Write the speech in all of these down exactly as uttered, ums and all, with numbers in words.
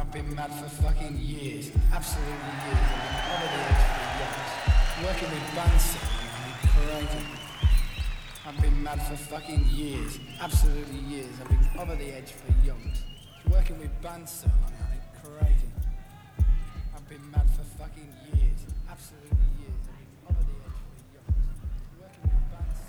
I've been mad for fucking years, absolutely years. I've been over the edge for years, working with Bunsen and creating. I've been mad for fucking years, absolutely years. I've been over the edge for yonks, working with Bunsen and creating. I've been mad for fucking years, absolutely years. I've been over the edge for yonks, working with Bunsen.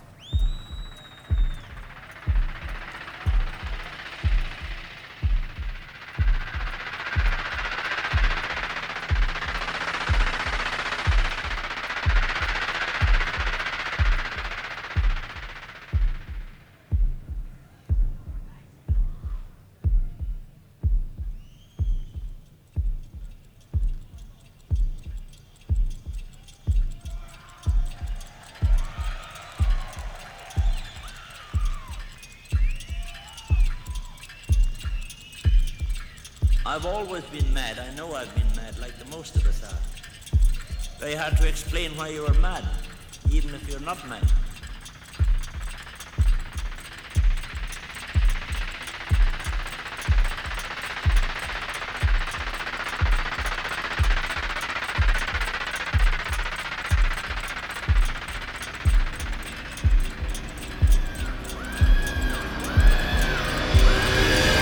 I've always been mad. I know I've been mad, like the most of us are. Very hard to explain why you are mad, even if you're not mad.